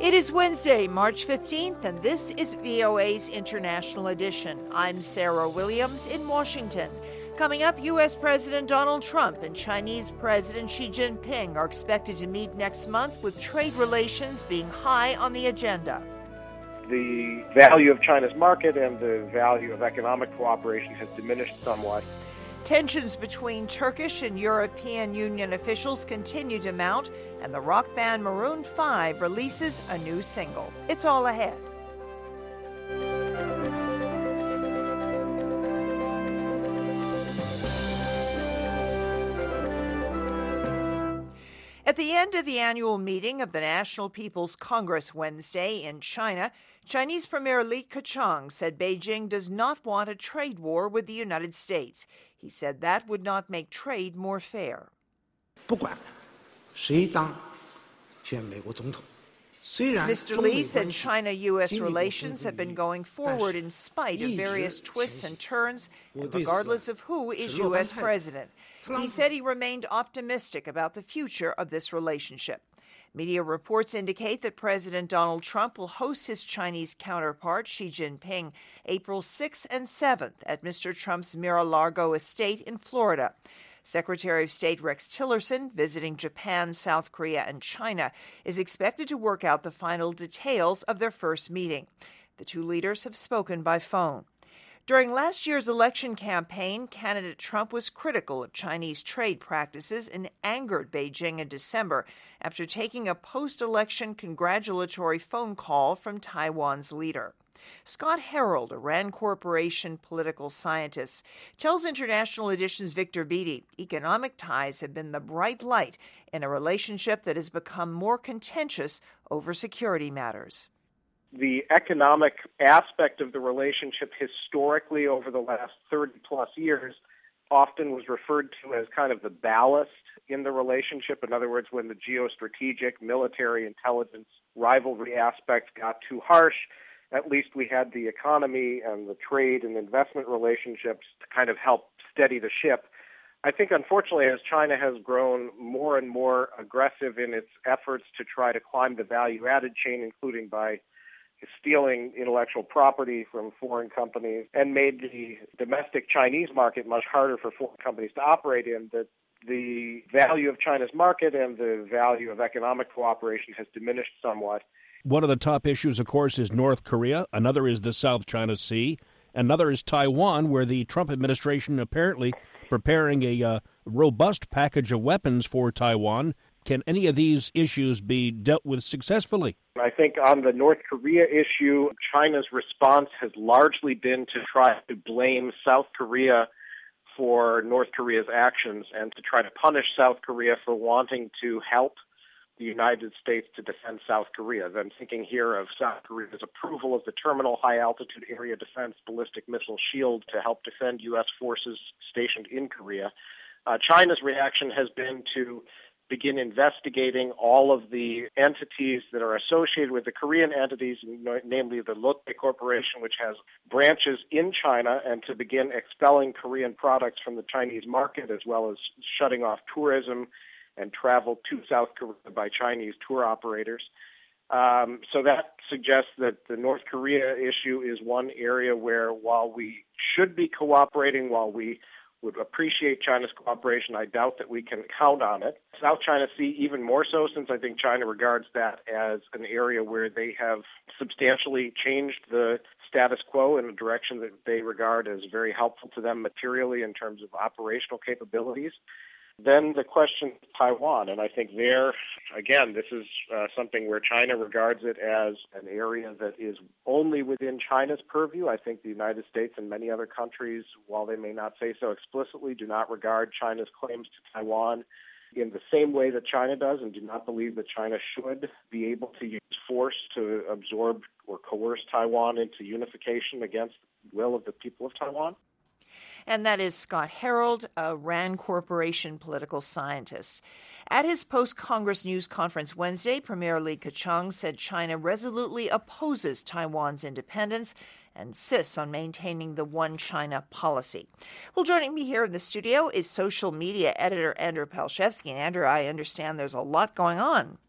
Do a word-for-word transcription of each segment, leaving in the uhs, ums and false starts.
It is Wednesday, March fifteenth, and this is V O A's International Edition. I'm Sarah Williams in Washington. Coming up, U S. President Donald Trump and Chinese President Xi Jinping are expected to meet next month, with trade relations being high on the agenda. The value of China's market and the value of economic cooperation has diminished somewhat. Tensions between Turkish and European Union officials continue to mount, and the rock band Maroon five releases a new single. It's all ahead. At the end of the annual meeting of the National People's Congress Wednesday in China, Chinese Premier Li Keqiang said Beijing does not want a trade war with the United States. He said that would not make trade more fair. Mister Li said China-U S relations have been going forward in spite of various twists and turns, and regardless of who is U S president. He said he remained optimistic about the future of this relationship. Media reports indicate that President Donald Trump will host his Chinese counterpart, Xi Jinping, April sixth and seventh at Mister Trump's Mar-a-Lago estate in Florida. Secretary of State Rex Tillerson, visiting Japan, South Korea, and China, is expected to work out the final details of their first meeting. The two leaders have spoken by phone. During last year's election campaign, candidate Trump was critical of Chinese trade practices and angered Beijing in December after taking a post-election congratulatory phone call from Taiwan's leader. Scott Harold, a Rand Corporation political scientist, tells International Edition's Victor Beattie economic ties have been the bright light in a relationship that has become more contentious over security matters. The economic aspect of the relationship historically over the last thirty plus years often was referred to as kind of the ballast in the relationship. In other words, when the geostrategic, military, intelligence, rivalry aspect got too harsh, at least we had the economy and the trade and investment relationships to kind of help steady the ship. I think, unfortunately, as China has grown more and more aggressive in its efforts to try to climb the value-added chain, including by stealing intellectual property from foreign companies, and made the domestic Chinese market much harder for foreign companies to operate in, that the value of China's market and the value of economic cooperation has diminished somewhat. One of the top issues, of course, is North Korea. Another is the South China Sea. Another is Taiwan, where the Trump administration apparently preparing a uh, robust package of weapons for Taiwan. Can any of these issues be dealt with successfully? I think on the North Korea issue, China's response has largely been to try to blame South Korea for North Korea's actions and to try to punish South Korea for wanting to help the United States to defend South Korea. I'm thinking here of South Korea's approval of the Terminal High Altitude Area Defense Ballistic Missile Shield to help defend U S forces stationed in Korea. Uh, China's reaction has been to begin investigating all of the entities that are associated with the Korean entities, namely the Lotte Corporation, which has branches in China, and to begin expelling Korean products from the Chinese market, as well as shutting off tourism and travel to South Korea by Chinese tour operators. Um, so that suggests that the North Korea issue is one area where, while we should be cooperating, while we would appreciate China's cooperation, I doubt that we can count on it. South China Sea, even more so, since I think China regards that as an area where they have substantially changed the status quo in a direction that they regard as very helpful to them materially in terms of operational capabilities. Then the question of Taiwan, and I think there, again, this is uh, something where China regards it as an area that is only within China's purview. I think the United States and many other countries, while they may not say so explicitly, do not regard China's claims to Taiwan in the same way that China does, and do not believe that China should be able to use force to absorb or coerce Taiwan into unification against the will of the people of Taiwan. And that is Scott Harold, a Rand Corporation political scientist. At his post-Congress news conference Wednesday, Premier Li Keqiang said China resolutely opposes Taiwan's independence and insists on maintaining the One China policy. Well, joining me here in the studio is social media editor Andrew Palshevsky. And Andrew, I understand there's a lot going on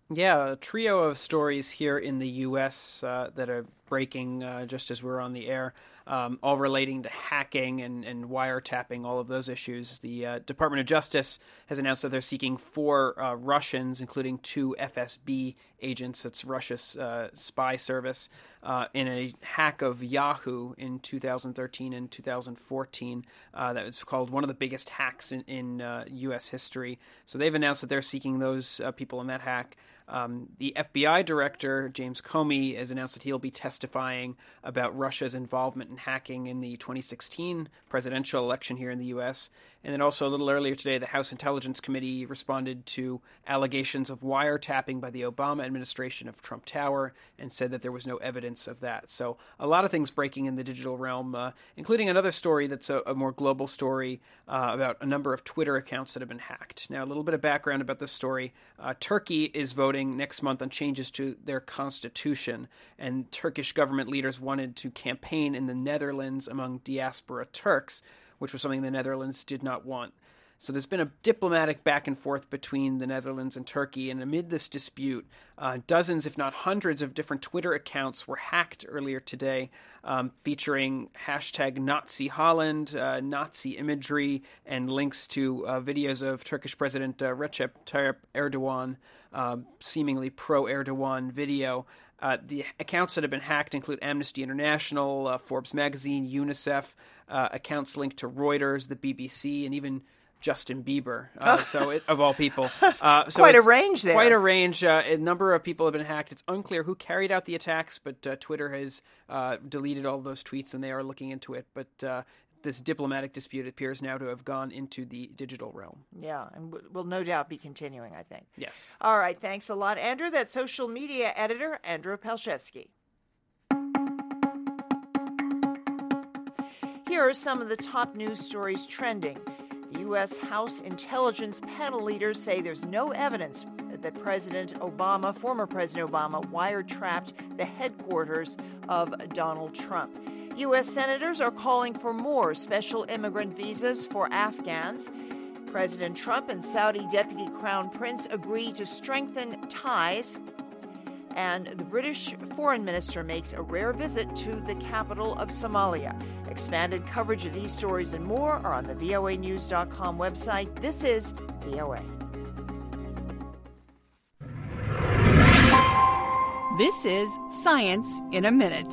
Yeah, a trio of stories here in the U S uh, that are breaking uh, just as we're on the air, um, all relating to hacking and, and wiretapping, all of those issues. The uh, Department of Justice has announced that they're seeking four uh, Russians, including two F S B agents, that's Russia's uh, spy service, uh, in a hack of Yahoo in two thousand thirteen and two thousand fourteen. Uh, that was called one of the biggest hacks in, in uh, U S history. So they've announced that they're seeking those uh, people in that hack. Um, the F B I director, James Comey, has announced that he'll be testifying about Russia's involvement in hacking in the twenty sixteen presidential election here in the U S. And then also a little earlier today, the House Intelligence Committee responded to allegations of wiretapping by the Obama administration of Trump Tower and said that there was no evidence of that. So a lot of things breaking in the digital realm, uh, including another story that's a, a more global story uh, about a number of Twitter accounts that have been hacked. Now, a little bit of background about this story. Uh, Turkey is voting next month on changes to their constitution, and Turkish government leaders wanted to campaign in the Netherlands among diaspora Turks, which was something the Netherlands did not want. So there's been a diplomatic back and forth between the Netherlands and Turkey, and amid this dispute, uh, dozens, if not hundreds, of different Twitter accounts were hacked earlier today, um, featuring hashtag Nazi Holland, uh, Nazi imagery, and links to uh, videos of Turkish President uh, Recep Tayyip Erdogan, uh, seemingly pro-Erdogan video. Uh, the accounts that have been hacked include Amnesty International, uh, Forbes magazine, UNICEF, uh, accounts linked to Reuters, the B B C, and even Justin Bieber. Uh, so, it, of all people, uh, so quite a range there. Quite a range. Uh, a number of people have been hacked. It's unclear who carried out the attacks, but uh, Twitter has uh, deleted all those tweets, and they are looking into it. But uh, this diplomatic dispute appears now to have gone into the digital realm. Yeah, and will no doubt be continuing, I think. Yes. All right, thanks a lot, Andrew. That's social media editor Andrew Palshevsky. Here are some of the top news stories trending. The U S House Intelligence Panel leaders say there's no evidence that President Obama, former President Obama, wiretapped the headquarters of Donald Trump. U S senators are calling for more special immigrant visas for Afghans. President Trump and Saudi Deputy Crown Prince agree to strengthen ties. And the British foreign minister makes a rare visit to the capital of Somalia. Expanded coverage of these stories and more are on the V O A news dot com website. This is V O A. This is Science in a Minute.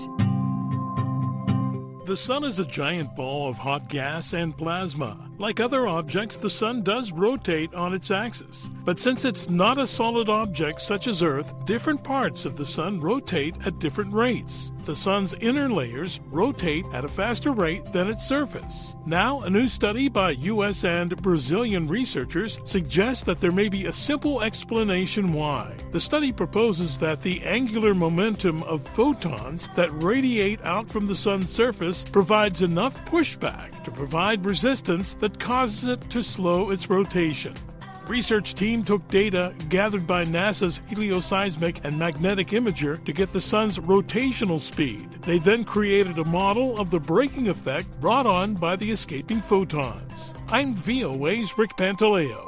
The sun is a giant ball of hot gas and plasma. Like other objects, the sun does rotate on its axis. But since it's not a solid object such as Earth, different parts of the sun rotate at different rates. The sun's inner layers rotate at a faster rate than its surface. Now, a new study by U S and Brazilian researchers suggests that there may be a simple explanation why. The study proposes that the angular momentum of photons that radiate out from the sun's surface provides enough pushback to provide resistance that causes it to slow its rotation. Research team took data gathered by NASA's helioseismic and magnetic imager to get the sun's rotational speed. They then created a model of the braking effect brought on by the escaping photons. I'm V O A's Rick Pantaleo.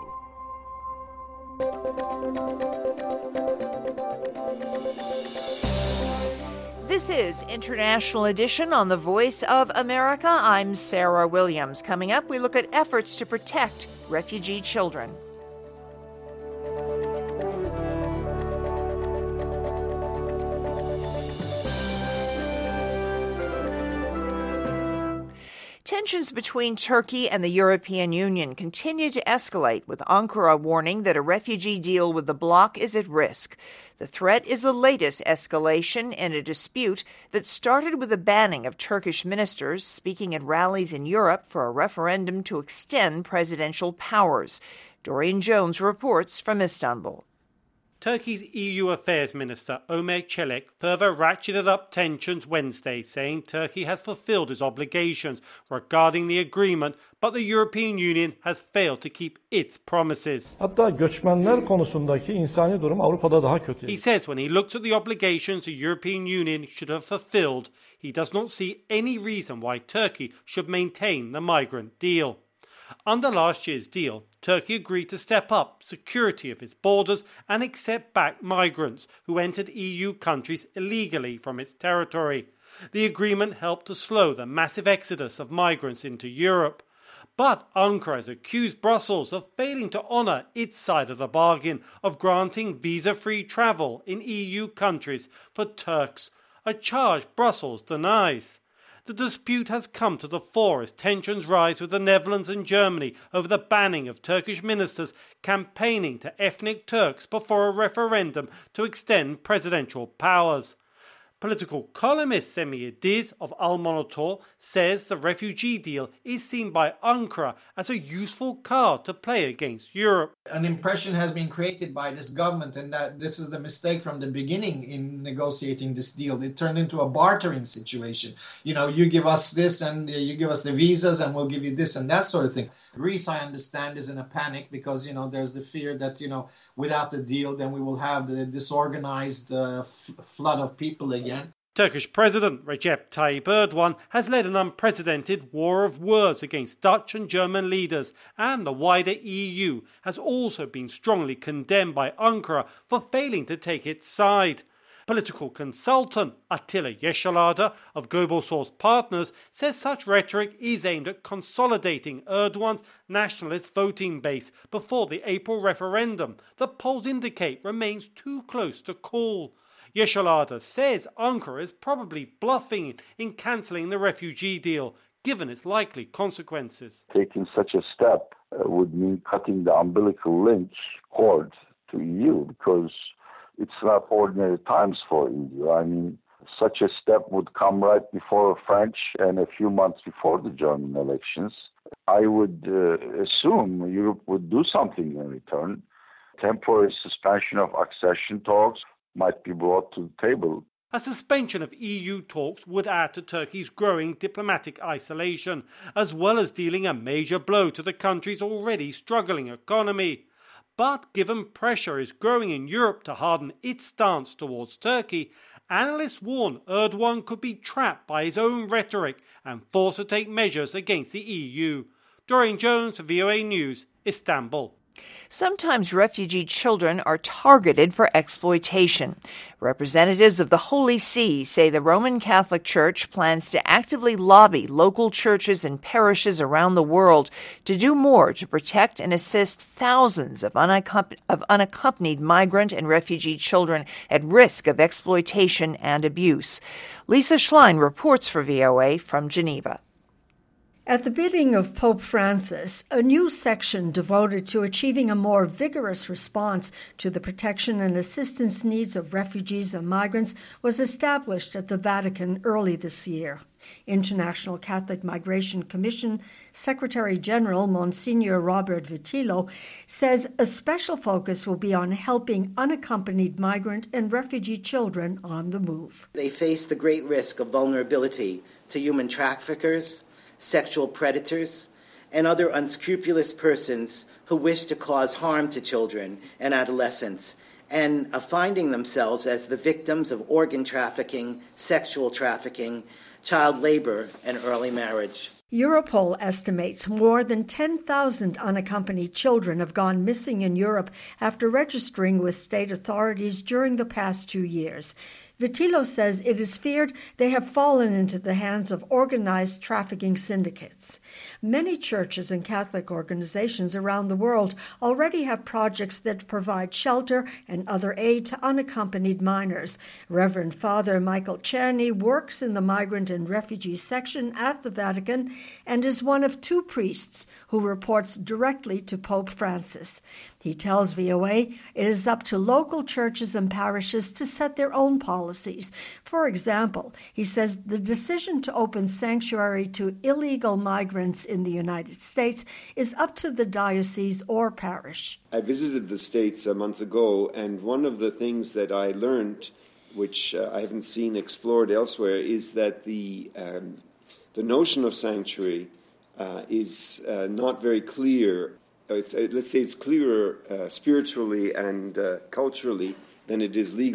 This is International Edition on the Voice of America. I'm Sarah Williams. Coming up, we look at efforts to protect refugee children. Tensions between Turkey and the European Union continue to escalate, with Ankara warning that a refugee deal with the bloc is at risk. The threat is the latest escalation in a dispute that started with the banning of Turkish ministers speaking at rallies in Europe for a referendum to extend presidential powers. Dorian Jones reports from Istanbul. Turkey's E U Affairs Minister Ömer Çelik further ratcheted up tensions Wednesday, saying Turkey has fulfilled its obligations regarding the agreement, but the European Union has failed to keep its promises. Hatta göçmenler konusundaki insani durum Avrupa'da daha kötü. He says when he looks at the obligations the European Union should have fulfilled, he does not see any reason why Turkey should maintain the migrant deal. Under last year's deal, Turkey agreed to step up security of its borders and accept back migrants who entered E U countries illegally from its territory. The agreement helped to slow the massive exodus of migrants into Europe. But Ankara has accused Brussels of failing to honour its side of the bargain of granting visa-free travel in E U countries for Turks, a charge Brussels denies. The dispute has come to the fore as tensions rise with the Netherlands and Germany over the banning of Turkish ministers campaigning to ethnic Turks before a referendum to extend presidential powers. Political columnist Semih Ediz of Al Monitor says the refugee deal is seen by Ankara as a useful card to play against Europe. An impression has been created by this government, and that this is the mistake from the beginning in negotiating this deal. It turned into a bartering situation. You know, you give us this and you give us the visas and we'll give you this and that sort of thing. Greece, I understand, is in a panic because, you know, there's the fear that, you know, without the deal, then we will have the disorganized uh, f- flood of people again. Turkish President Recep Tayyip Erdogan has led an unprecedented war of words against Dutch and German leaders, and the wider E U has also been strongly condemned by Ankara for failing to take its side. Political consultant Attila Yeşilada of Global Source Partners says such rhetoric is aimed at consolidating Erdogan's nationalist voting base before the April referendum that polls indicate remains too close to call. Yeşilada says Ankara is probably bluffing in cancelling the refugee deal, given its likely consequences. Taking such a step uh, would mean cutting the umbilical link cord to E U, because it's not ordinary times for E U. I mean, such a step would come right before French and a few months before the German elections. I would uh, assume Europe would do something in return. Temporary suspension of accession talks might be brought to the table. A suspension of E U talks would add to Turkey's growing diplomatic isolation, as well as dealing a major blow to the country's already struggling economy. But given pressure is growing in Europe to harden its stance towards Turkey, analysts warn Erdogan could be trapped by his own rhetoric and forced to take measures against the E U. Dorian Jones, V O A News, Istanbul. Sometimes refugee children are targeted for exploitation. Representatives of the Holy See say the Roman Catholic Church plans to actively lobby local churches and parishes around the world to do more to protect and assist thousands of, unaccomp- of unaccompanied migrant and refugee children at risk of exploitation and abuse. Lisa Schlein reports for V O A from Geneva. At the bidding of Pope Francis, a new section devoted to achieving a more vigorous response to the protection and assistance needs of refugees and migrants was established at the Vatican early this year. International Catholic Migration Commission Secretary General Monsignor Robert Vitillo says a special focus will be on helping unaccompanied migrant and refugee children on the move. They face the great risk of vulnerability to human traffickers, sexual predators, and other unscrupulous persons who wish to cause harm to children and adolescents, and of finding themselves as the victims of organ trafficking, sexual trafficking, child labor, and early marriage. Europol estimates more than ten thousand unaccompanied children have gone missing in Europe after registering with state authorities during the past two years. Vitillo says it is feared they have fallen into the hands of organized trafficking syndicates. Many churches and Catholic organizations around the world already have projects that provide shelter and other aid to unaccompanied minors. Reverend Father Michael Czerny works in the migrant and refugee section at the Vatican and is one of two priests who reports directly to Pope Francis. He tells V O A it is up to local churches and parishes to set their own policies. For example, he says the decision to open sanctuary to illegal migrants in the United States is up to the diocese or parish. I visited the States a month ago, and one of the things that I learned, which uh, I haven't seen explored elsewhere, is that the um, the notion of sanctuary uh, is uh, not very clear. It's, uh, let's say it's clearer uh, spiritually and uh, culturally than it is legally.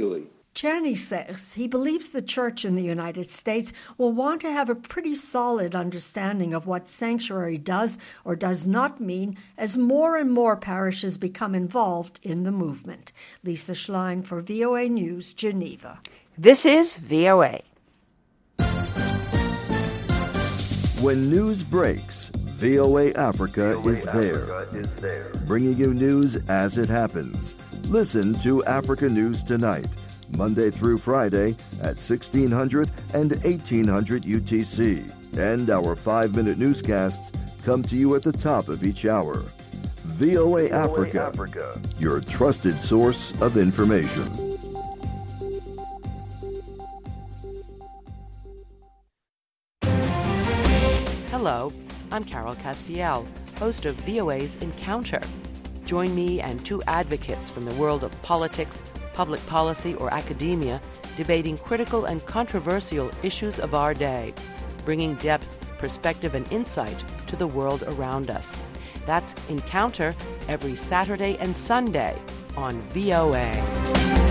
Czerny says he believes the church in the United States will want to have a pretty solid understanding of what sanctuary does or does not mean as more and more parishes become involved in the movement. Lisa Schlein for V O A News, Geneva. This is V O A. When news breaks, V O A Africa, V O A is, there, Africa is there, bringing you news as it happens. Listen to Africa News Tonight, Monday through Friday at sixteen hundred and eighteen hundred U T C. And our five-minute newscasts come to you at the top of each hour. V O A, V O A Africa, Africa, your trusted source of information. Hello, I'm Carol Castiel, host of V O A's Encounter. Join me and two advocates from the world of politics, public policy, or academia debating critical and controversial issues of our day, bringing depth, perspective, and insight to the world around us. That's Encounter every Saturday and Sunday on V O A.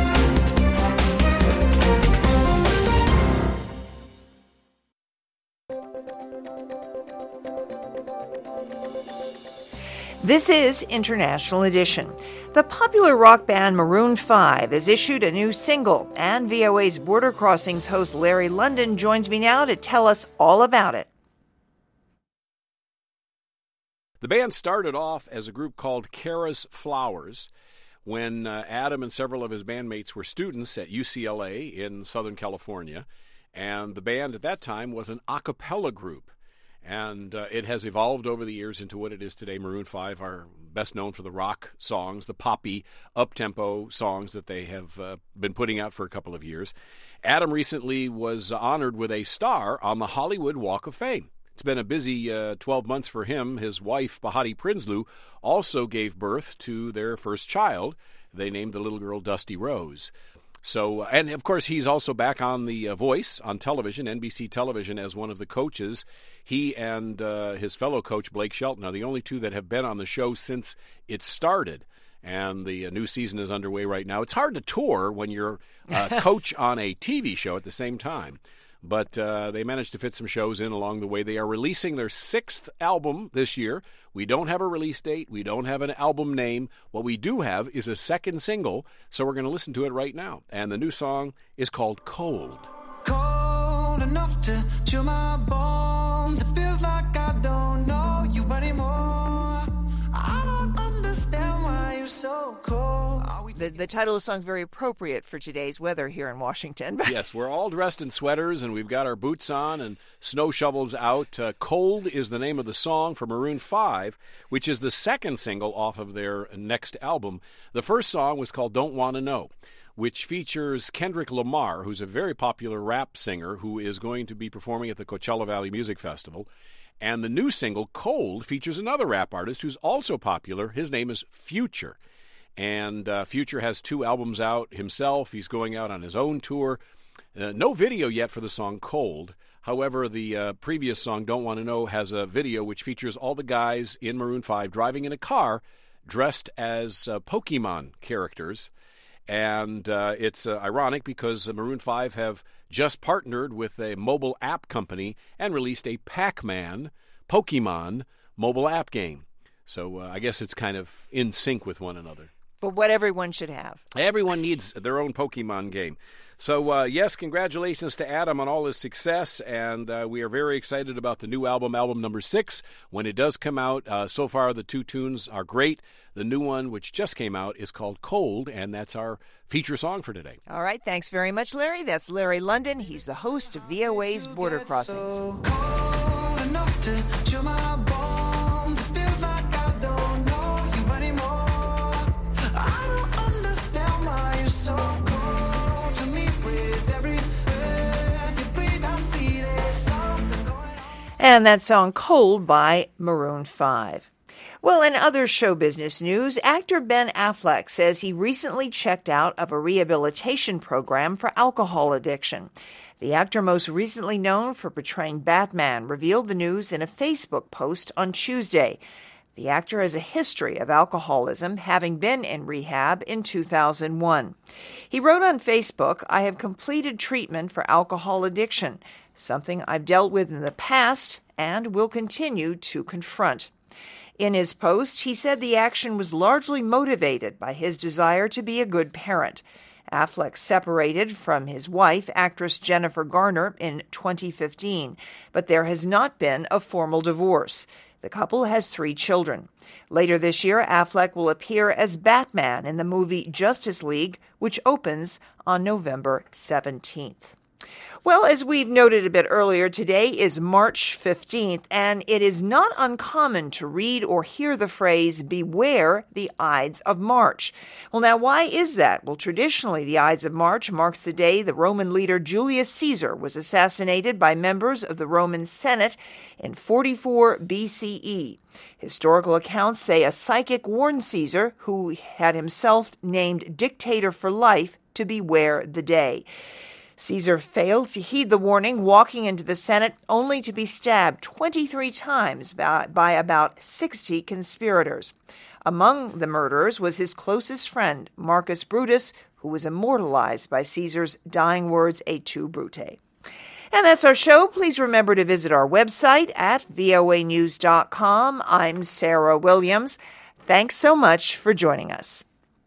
This is International Edition. The popular rock band Maroon five has issued a new single, and V O A's Border Crossings host Larry London joins me now to tell us all about it. The band started off as a group called Kara's Flowers when uh, Adam and several of his bandmates were students at U C L A in Southern California, and the band at that time was an a cappella group. And uh, it has evolved over the years into what it is today. Maroon five are best known for the rock songs, the poppy, up-tempo songs that they have uh, been putting out for a couple of years. Adam recently was honored with a star on the Hollywood Walk of Fame. It's been a busy uh, twelve months for him. His wife, Bahati Prinsloo, also gave birth to their first child. They named the little girl Dusty Rose. So, and of course, he's also back on The uh, Voice on television, N B C television, as one of the coaches. He and uh, his fellow coach, Blake Shelton, are the only two that have been on the show since it started. And the uh, new season is underway right now. It's hard to tour when you're a coach on a T V show at the same time. But uh, they managed to fit some shows in along the way. They are releasing their sixth album this year. We don't have a release date. We don't have an album name. What we do have is a second single, so we're going to listen to it right now. And the new song is called Cold. Cold enough to chill my bones. It feels like I don't know you anymore. I don't understand why you're so cold. The, the title of the song is very appropriate for today's weather here in Washington. Yes, we're all dressed in sweaters, and we've got our boots on and snow shovels out. Uh, Cold is the name of the song for Maroon five, which is the second single off of their next album. The first song was called Don't Wanna Know, which features Kendrick Lamar, who's a very popular rap singer who is going to be performing at the Coachella Valley Music Festival. And the new single, Cold, features another rap artist who's also popular. His name is Future. And uh, Future has two albums out himself. He's going out on his own tour. Uh, no video yet for the song Cold. However, the uh, previous song, Don't Want to Know, has a video which features all the guys in Maroon five driving in a car dressed as uh, Pokemon characters. And uh, it's uh, ironic because uh, Maroon five have just partnered with a mobile app company and released a Pac-Man Pokemon mobile app game. So uh, I guess it's kind of in sync with one another. For what everyone should have. Everyone needs their own Pokemon game. So, uh, yes, congratulations to Adam on all his success, and uh, we are very excited about the new album, album number six, when it does come out. Uh, so far, the two tunes are great. The new one, which just came out, is called Cold, and that's our feature song for today. All right, thanks very much, Larry. That's Larry London. He's the host of V O A's Border Crossings. So cold enough to chill my bones. It feels like I don't know you anymore. I don't understand why you're so cold to me. With every breath you breathe, I see there's something going on. And that song, Cold, by Maroon five. Well, in other show business news, actor Ben Affleck says he recently checked out of a rehabilitation program for alcohol addiction. The actor, most recently known for portraying Batman, revealed the news in a Facebook post on Tuesday. The actor has a history of alcoholism, having been in rehab in two thousand one. He wrote on Facebook, "I have completed treatment for alcohol addiction, something I've dealt with in the past and will continue to confront." In his post, he said the action was largely motivated by his desire to be a good parent. Affleck separated from his wife, actress Jennifer Garner, in twenty fifteen, but there has not been a formal divorce. The couple has three children. Later this year, Affleck will appear as Batman in the movie Justice League, which opens on November seventeenth. Well, as we've noted a bit earlier, today is March fifteenth, and it is not uncommon to read or hear the phrase, "Beware the Ides of March." Well, now, why is that? Well, traditionally, the Ides of March marks the day the Roman leader Julius Caesar was assassinated by members of the Roman Senate in forty-four B C E. Historical accounts say a psychic warned Caesar, who had himself named dictator for life, to beware the day. Caesar failed to heed the warning, walking into the Senate only to be stabbed twenty-three times by, by about sixty conspirators. Among the murderers was his closest friend, Marcus Brutus, who was immortalized by Caesar's dying words, "Et tu, Brute." And that's our show. Please remember to visit our website at V O A news dot com. I'm Sarah Williams. Thanks so much for joining us.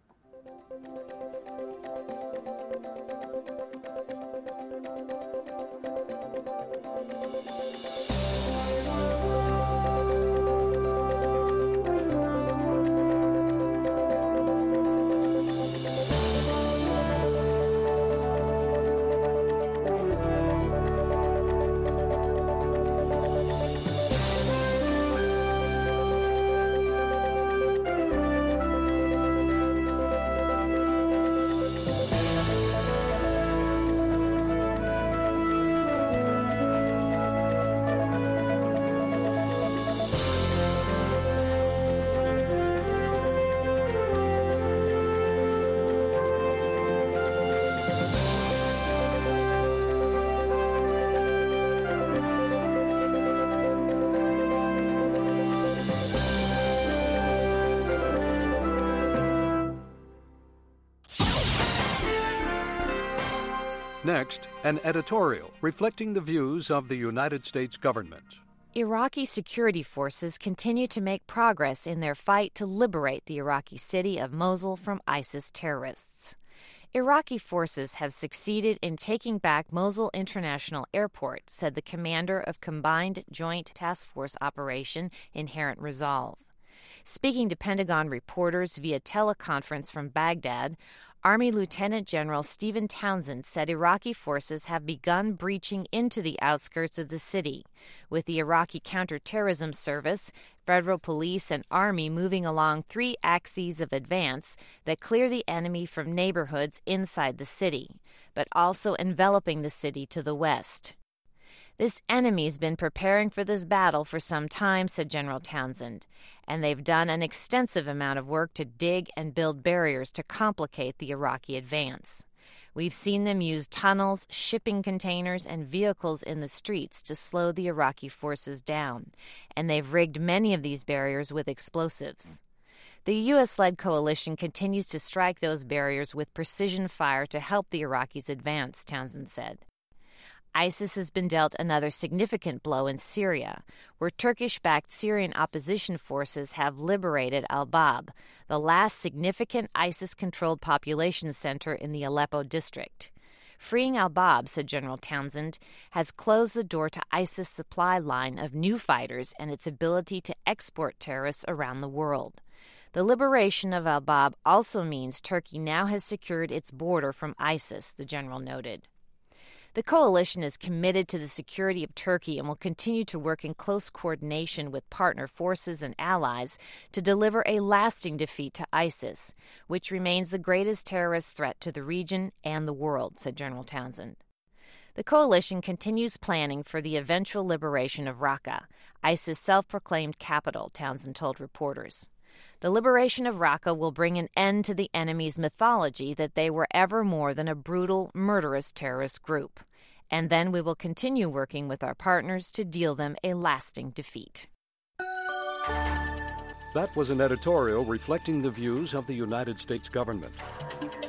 Next, an editorial reflecting the views of the United States government. Iraqi security forces continue to make progress in their fight to liberate the Iraqi city of Mosul from ISIS terrorists. Iraqi forces have succeeded in taking back Mosul International Airport, said the commander of Combined Joint Task Force Operation Inherent Resolve. Speaking to Pentagon reporters via teleconference from Baghdad, Army Lieutenant General Stephen Townsend said Iraqi forces have begun breaching into the outskirts of the city, with the Iraqi Counterterrorism Service, federal police, and army moving along three axes of advance that clear the enemy from neighborhoods inside the city, but also enveloping the city to the west. This enemy's been preparing for this battle for some time, said General Townsend, and they've done an extensive amount of work to dig and build barriers to complicate the Iraqi advance. We've seen them use tunnels, shipping containers, and vehicles in the streets to slow the Iraqi forces down, and they've rigged many of these barriers with explosives. The U S-led coalition continues to strike those barriers with precision fire to help the Iraqis advance, Townsend said. ISIS has been dealt another significant blow in Syria, where Turkish-backed Syrian opposition forces have liberated al-Bab, the last significant ISIS-controlled population center in the Aleppo district. Freeing al-Bab, said General Townsend, has closed the door to ISIS' supply line of new fighters and its ability to export terrorists around the world. The liberation of al-Bab also means Turkey now has secured its border from ISIS, the general noted. The coalition is committed to the security of Turkey and will continue to work in close coordination with partner forces and allies to deliver a lasting defeat to ISIS, which remains the greatest terrorist threat to the region and the world, said General Townsend. The coalition continues planning for the eventual liberation of Raqqa, ISIS' self-proclaimed capital, Townsend told reporters. The liberation of Raqqa will bring an end to the enemy's mythology that they were ever more than a brutal, murderous terrorist group. And then we will continue working with our partners to deal them a lasting defeat. That was an editorial reflecting the views of the United States government.